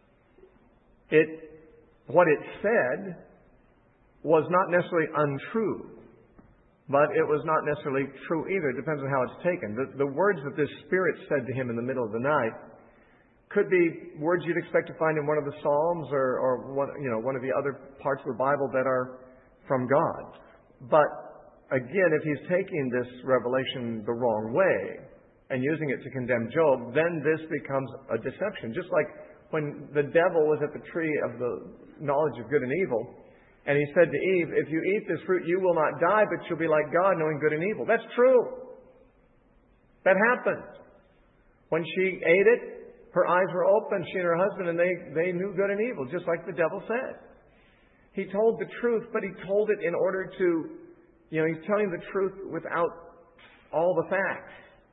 It, what it said was not necessarily untrue, but it was not necessarily true either. It depends on how it's taken. The, the words that this spirit said to him in the middle of the night could be words you'd expect to find in one of the Psalms or, or one, you know, one of the other parts of the Bible that are from God. But again, if he's taking this revelation the wrong way and using it to condemn Job, then this becomes a deception. Just like when the devil was at the tree of the knowledge of good and evil, and he said to Eve, if you eat this fruit, you will not die, but you'll be like God, knowing good and evil. That's true. That happened. When she ate it, her eyes were open, she and her husband, and they, they knew good and evil, just like the devil said. He told the truth, but he told it in order to You know, he's telling the truth without all the facts.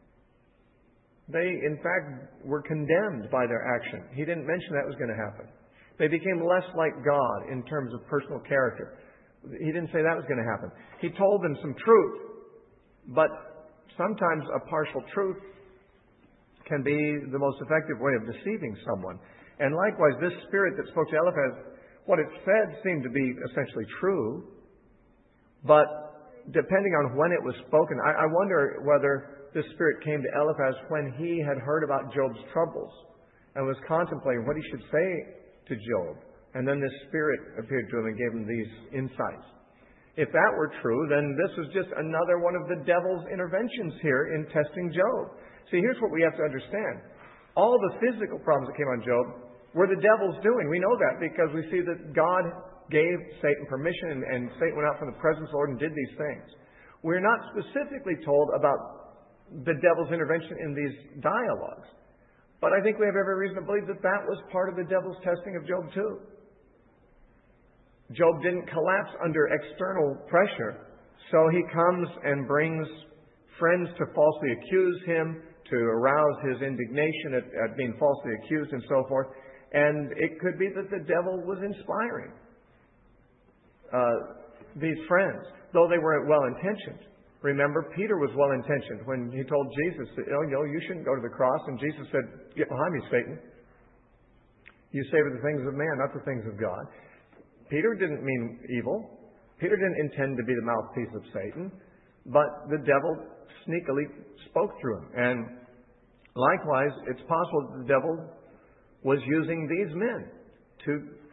They, in fact, were condemned by their action. He didn't mention that was going to happen. They became less like God in terms of personal character. He didn't say that was going to happen. He told them some truth, but sometimes a partial truth can be the most effective way of deceiving someone. And likewise, this spirit that spoke to Eliphaz, what it said seemed to be essentially true, but depending on when it was spoken, I, I wonder whether this spirit came to Eliphaz when he had heard about Job's troubles and was contemplating what he should say to Job. And then this spirit appeared to him and gave him these insights. If that were true, then this was just another one of the devil's interventions here in testing Job. See, here's what we have to understand. All the physical problems that came on Job were the devil's doing. We know that because we see that God gave Satan permission, and, and Satan went out from the presence of the Lord and did these things. We're not specifically told about the devil's intervention in these dialogues. But I think we have every reason to believe that that was part of the devil's testing of Job too. Job didn't collapse under external pressure So he comes and brings friends to falsely accuse him, to arouse his indignation at, at being falsely accused and so forth. And it could be that the devil was inspiring uh, these friends, though they were well-intentioned. Remember, Peter was well-intentioned when he told Jesus, that, oh, no, you shouldn't go to the cross. And Jesus said, get behind me, Satan. You savor the things of man, not the things of God. Peter didn't mean evil. Peter didn't intend to be the mouthpiece of Satan. But the devil sneakily spoke through him. And likewise, it's possible that the devil was using these men to,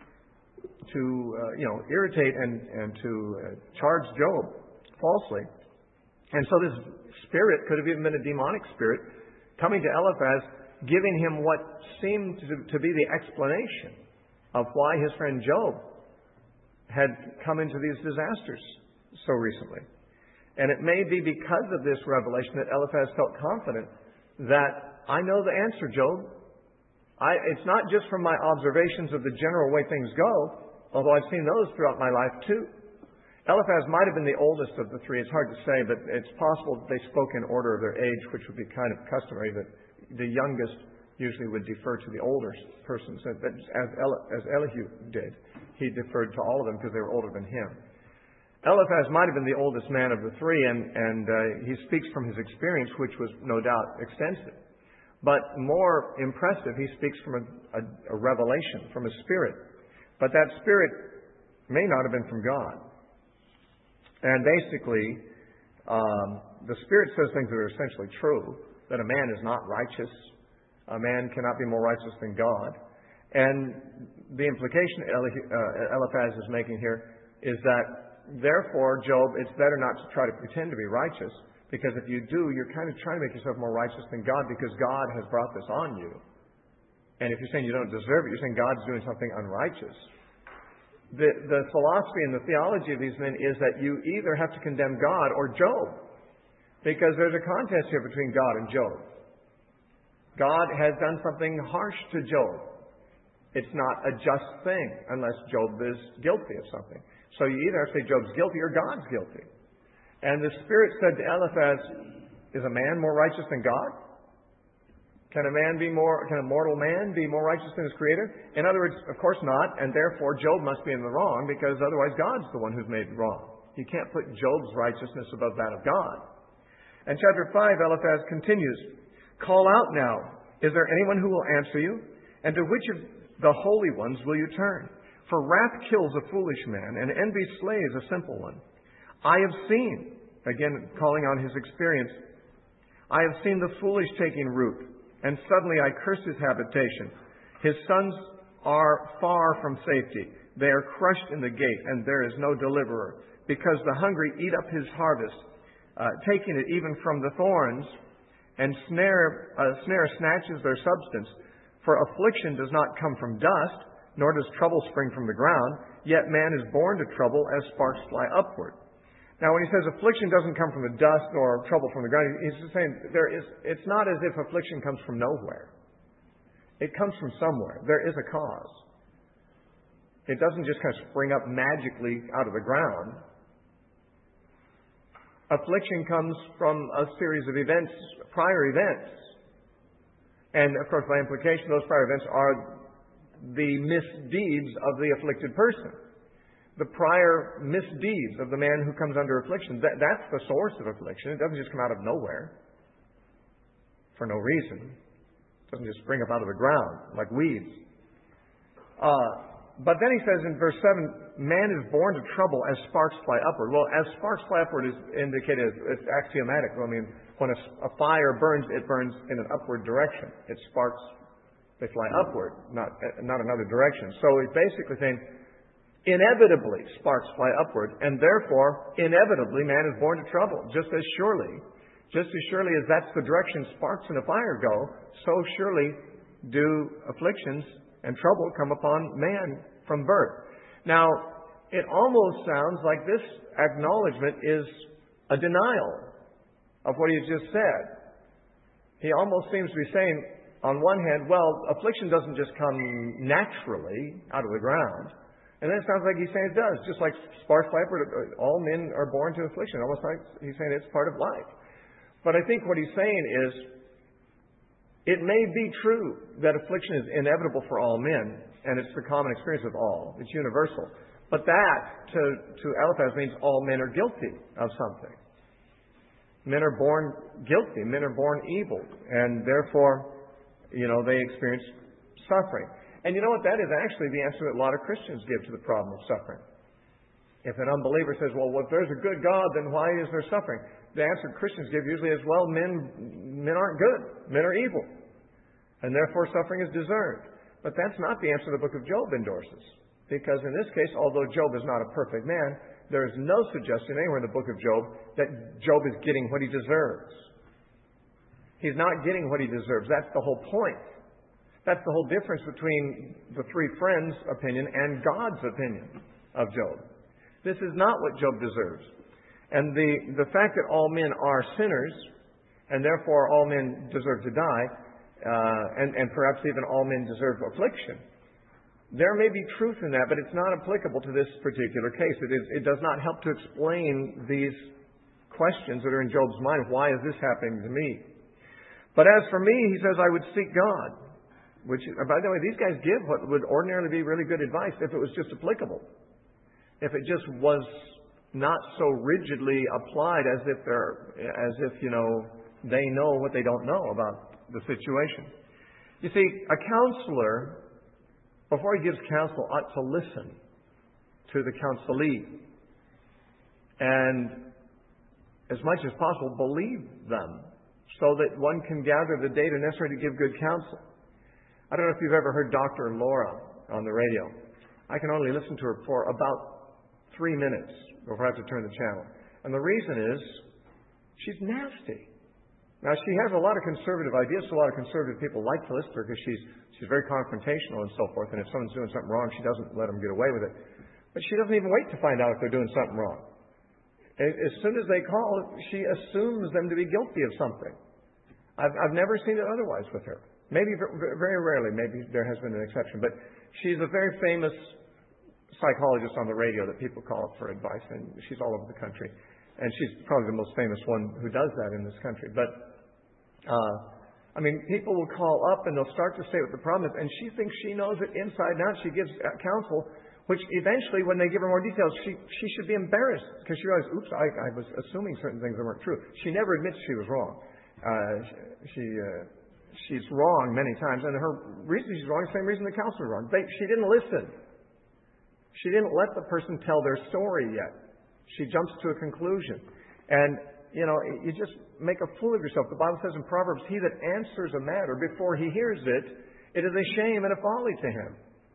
to uh, you know, irritate and, and to uh, charge Job falsely. And so this spirit could have even been a demonic spirit coming to Eliphaz, giving him what seemed to, to be the explanation of why his friend Job had come into these disasters so recently. And it may be because of this revelation that Eliphaz felt confident that I know the answer, Job. I, it's not just from my observations of the general way things go, although I've seen those throughout my life too. Eliphaz might have been the oldest of the three. It's hard to say, but it's possible that they spoke in order of their age, which would be kind of customary, that the youngest usually would defer to the older person, so that as, Eli, as Elihu did. He deferred to all of them because they were older than him. Eliphaz might have been the oldest man of the three, and, and uh, he speaks from his experience, which was no doubt extensive. But more impressive, he speaks from a, a, a revelation, from a spirit. But that spirit may not have been from God. And basically, um, the spirit says things that are essentially true, that a man is not righteous. A man cannot be more righteous than God. And the implication Eliphaz is making here is that, therefore, Job, it's better not to try to pretend to be righteous, because if you do, you're kind of trying to make yourself more righteous than God because God has brought this on you. And if you're saying you don't deserve it, you're saying God's doing something unrighteous. The, the philosophy and the theology of these men is that you either have to condemn God or Job, because there's a contest here between God and Job. God has done something harsh to Job. It's not a just thing unless Job is guilty of something. So you either have to say Job's guilty or God's guilty. And the Spirit said to Eliphaz, is a man more righteous than God? Can a man be more, can a mortal man be more righteous than his Creator? In other words, of course not, and therefore Job must be in the wrong, because otherwise God's the one who's made it wrong. You can't put Job's righteousness above that of God. And chapter five, Eliphaz continues, call out now, is there anyone who will answer you? And to which of the holy ones will you turn? For wrath kills a foolish man, and envy slays a simple one. I have seen, again calling on his experience, I have seen the foolish taking root, and suddenly I curse his habitation. His sons are far from safety. They are crushed in the gate, and there is no deliverer, because the hungry eat up his harvest, uh, taking it even from the thorns, and snare, uh, snare snatches their substance. For affliction does not come from dust, nor does trouble spring from the ground, yet man is born to trouble as sparks fly upward. Now, when he says affliction doesn't come from the dust or trouble from the ground, he's just saying there is, it's not as if affliction comes from nowhere. It comes from somewhere. There is a cause. It doesn't just kind of spring up magically out of the ground. Affliction comes from a series of events, prior events. And, of course, by implication, those prior events are the misdeeds of the afflicted person. The prior misdeeds of the man who comes under affliction. That, that's the source of affliction. It doesn't just come out of nowhere for no reason. It doesn't just spring up out of the ground like weeds. Uh, but then he says in verse seven, man is born to trouble as sparks fly upward. Well, as sparks fly upward is indicated, it's axiomatic. I mean, when a, a fire burns, it burns in an upward direction. It sparks, they fly upward, not, not another direction. So it's basically saying, inevitably sparks fly upward, and therefore, inevitably, man is born to trouble. Just as surely, just as surely as that's the direction sparks in a fire go, so surely do afflictions and trouble come upon man from birth. Now, it almost sounds like this acknowledgement is a denial of what he just said. He almost seems to be saying, on one hand, well, affliction doesn't just come naturally out of the ground. And then it sounds like he's saying it does. Just like Sparse Viper, all men are born to affliction. Almost like he's saying it's part of life. But I think what he's saying is, it may be true that affliction is inevitable for all men, and it's the common experience of all. It's universal. But that, to, to Eliphaz, means all men are guilty of something. Men are born guilty. Men are born evil. And therefore, you know, they experience suffering. And you know what? That is actually the answer that a lot of Christians give to the problem of suffering. If an unbeliever says, well, if there's a good God, then why is there suffering? The answer Christians give usually is, well, men, men aren't good. Men are evil. And therefore suffering is deserved. But that's not the answer the book of Job endorses. Because in this case, although Job is not a perfect man, there is no suggestion anywhere in the book of Job that Job is getting what he deserves. He's not getting what he deserves. That's the whole point. That's the whole difference between the three friends' opinion and God's opinion of Job. This is not what Job deserves. And the, the fact that all men are sinners, and therefore all men deserve to die, uh, and, and perhaps even all men deserve affliction, there may be truth in that, but it's not applicable to this particular case. It, is, it does not help to explain these questions that are in Job's mind. Why is this happening to me? But as for me, he says, I would seek God. Which, by the way, these guys give what would ordinarily be really good advice if it was just applicable. If it just was not so rigidly applied as if they're, as if, you know, they know what they don't know about the situation. You see, a counselor, before he gives counsel, ought to listen to the counselee. And as much as possible, believe them so that one can gather the data necessary to give good counsel. I don't know if you've ever heard Doctor Laura on the radio. I can only listen to her for about three minutes before I have to turn the channel. And the reason is, she's nasty. Now, she has a lot of conservative ideas, so a lot of conservative people like to listen to her because she's, she's very confrontational and so forth. And if someone's doing something wrong, she doesn't let them get away with it. But she doesn't even wait to find out if they're doing something wrong. As soon as they call, she assumes them to be guilty of something. I've, I've never seen it otherwise with her. Maybe very rarely, maybe there has been an exception. But she's a very famous psychologist on the radio that people call for advice, and she's all over the country. And she's probably the most famous one who does that in this country. But, uh, I mean, people will call up and they'll start to say what the problem is, and she thinks she knows it inside and out. She gives counsel, which eventually, when they give her more details, she, she should be embarrassed because she realizes, oops, I, I was assuming certain things that weren't true. She never admits she was wrong. Uh, she... Uh, She's wrong many times, and her reason she's wrong is the same reason the counselor was wrong. They, she didn't listen. She didn't let the person tell their story yet. She jumps to a conclusion. And, you know, you just make a fool of yourself. The Bible says in Proverbs, he that answers a matter before he hears it, it is a shame and a folly to him.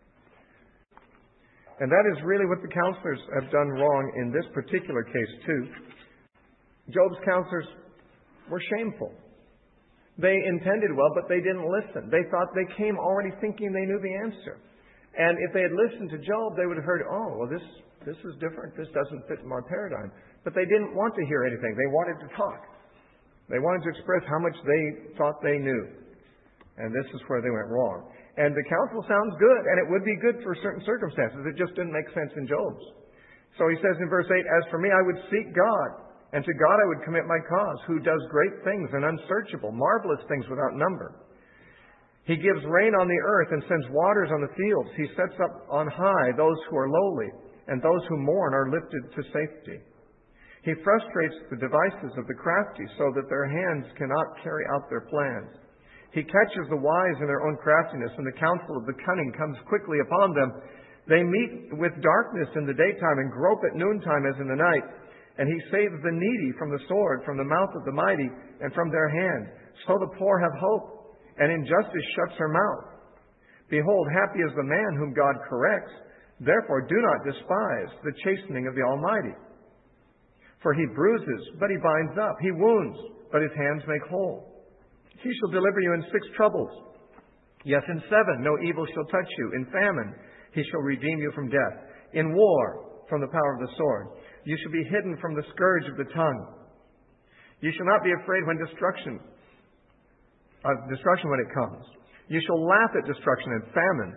And that is really what the counselors have done wrong in this particular case, too. Job's counselors were shameful. They intended well, but they didn't listen. They thought they came already thinking they knew the answer. And if they had listened to Job, they would have heard, oh, well, this, this is different. This doesn't fit my paradigm. But they didn't want to hear anything. They wanted to talk. They wanted to express how much they thought they knew. And this is where they went wrong. And the counsel sounds good, and it would be good for certain circumstances. It just didn't make sense in Job's. So he says in verse eight, as for me, I would seek God. And to God I would commit my cause, who does great things and unsearchable, marvelous things without number. He gives rain on the earth and sends waters on the fields. He sets up on high those who are lowly, and those who mourn are lifted to safety. He frustrates the devices of the crafty so that their hands cannot carry out their plans. He catches the wise in their own craftiness, and the counsel of the cunning comes quickly upon them. They meet with darkness in the daytime and grope at noontime as in the night. And he saves the needy from the sword, from the mouth of the mighty, and from their hand. So the poor have hope, and injustice shuts her mouth. Behold, happy is the man whom God corrects. Therefore do not despise the chastening of the Almighty. For he bruises, but he binds up. He wounds, but his hands make whole. He shall deliver you in six troubles. Yes, in seven no evil shall touch you. In famine he shall redeem you from death. In war, from the power of the sword. You shall be hidden from the scourge of the tongue. You shall not be afraid when destruction, of destruction when it comes. You shall laugh at destruction and famine,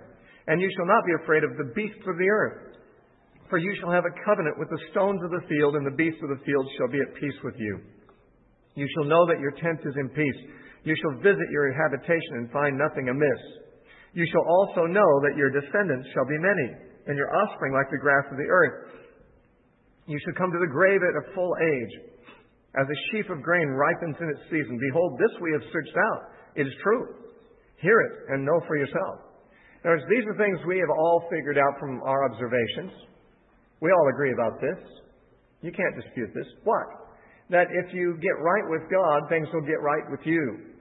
And you shall not be afraid of the beasts of the earth, for you shall have a covenant with the stones of the field, and the beasts of the field shall be at peace with you. You shall know that your tent is in peace. You shall visit your habitation and find nothing amiss. You shall also know that your descendants shall be many, and your offspring like the grass of the earth. You shall come to the grave at a full age, as a sheaf of grain ripens in its season. Behold, this we have searched out. It is true. Hear it and know for yourself. In other words, these are things we have all figured out from our observations. We all agree about this. You can't dispute this. What? That if you get right with God, things will get right with you.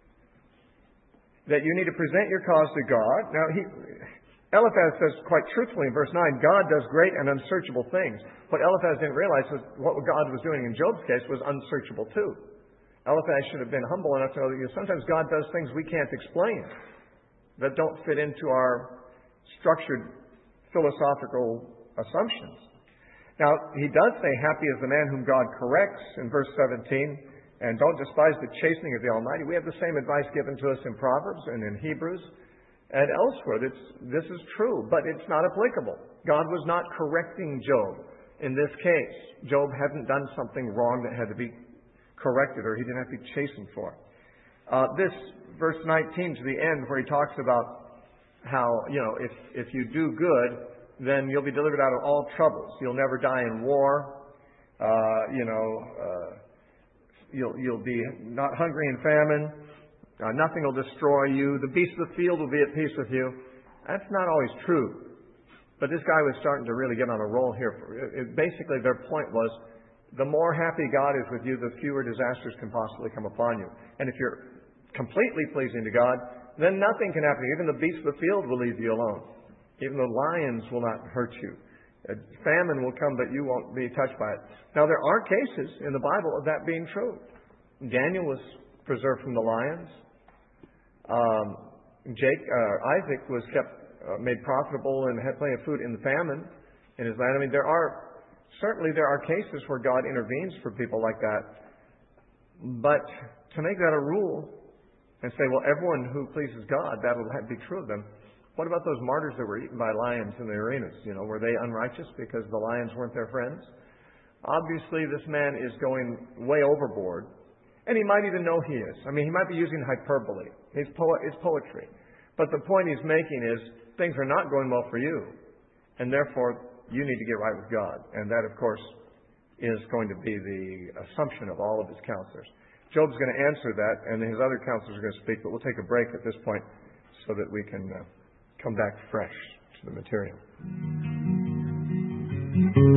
That you need to present your cause to God. Now, he, Eliphaz says quite truthfully in verse nine, God does great and unsearchable things. What Eliphaz didn't realize was what God was doing in Job's case was unsearchable too. Eliphaz should have been humble enough to know that you know, sometimes God does things we can't explain, that don't fit into our structured philosophical assumptions. Now, he does say, happy is the man whom God corrects in verse seventeen, and don't despise the chastening of the Almighty. We have the same advice given to us in Proverbs and in Hebrews and elsewhere. It's, this is true, but it's not applicable. God was not correcting Job in this case. Job hadn't done something wrong that had to be corrected, or he didn't have to be chastened for. Uh, this verse nineteen to the end, where he talks about how, you know, if, if you do good, then you'll be delivered out of all troubles. You'll never die in war. Uh, you know, uh, you'll, you'll be not hungry and famine. Uh, nothing will destroy you. The beasts of the field will be at peace with you. That's not always true. But this guy was starting to really get on a roll here. It, it, basically, their point was, the more happy God is with you, the fewer disasters can possibly come upon you. And if you're completely pleasing to God, then nothing can happen. Even the beasts of the field will leave you alone. Even the lions will not hurt you. A famine will come, but you won't be touched by it. Now, there are cases in the Bible of that being true. Daniel was preserved from the lions. Um, Jake, uh, Isaac was kept, uh, made profitable and had plenty of food in the famine in his land. I mean, there are Certainly there are cases where God intervenes for people like that. But to make that a rule and say, well, everyone who pleases God, that will be true of them. What about those martyrs that were eaten by lions in the arenas? You know, were they unrighteous because the lions weren't their friends? Obviously, this man is going way overboard. And he might even know he is. I mean, he might be using hyperbole. His, po- his poetry. But the point he's making is, things are not going well for you. And therefore, you need to get right with God. And that, of course, is going to be the assumption of all of his counselors. Job's going to answer that, and his other counselors are going to speak, but we'll take a break at this point so that we can uh, come back fresh to the material.